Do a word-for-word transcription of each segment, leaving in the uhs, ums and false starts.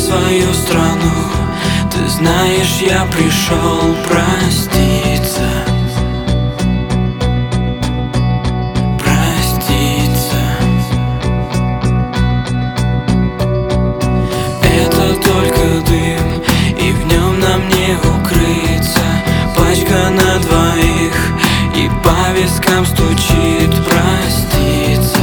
свою страну. Ты знаешь, я пришел проститься. Проститься. Это только дым, и в нем нам не укрыться. Пачка на двоих, и по вискам стучит проститься.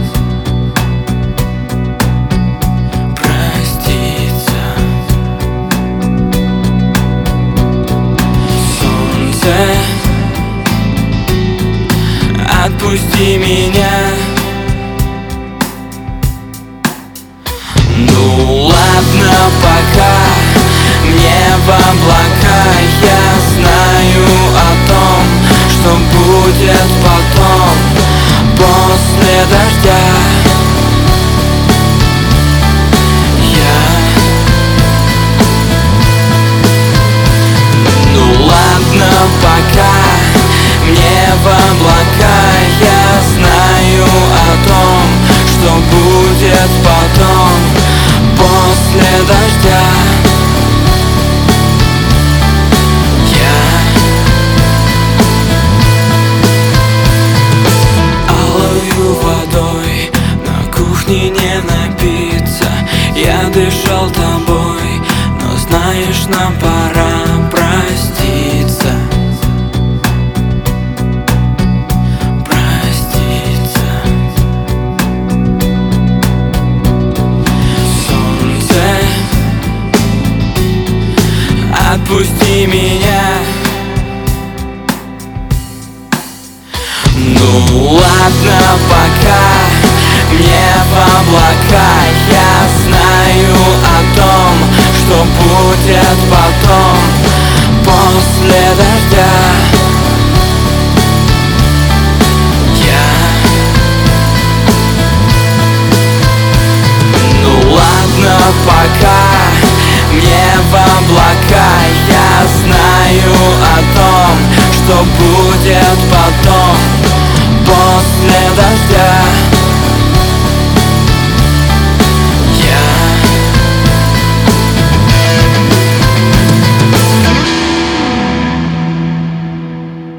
Отпусти меня. Ну ладно, пока мне в облака. Я знаю о том, что будет потом, после дождя. Я Ну ладно, пока мне в облака. Я знаю о том, что будет потом, после дождя. Я алою водой на кухне не напиться. Я дышал тобой, но знаешь, нам пора проститься. Отпусти меня. Ну ладно, пока мне в облака. Я знаю о том, что будет потом, после дождя. Я Ну ладно, пока мне в облака. Я знаю о том, что будет потом.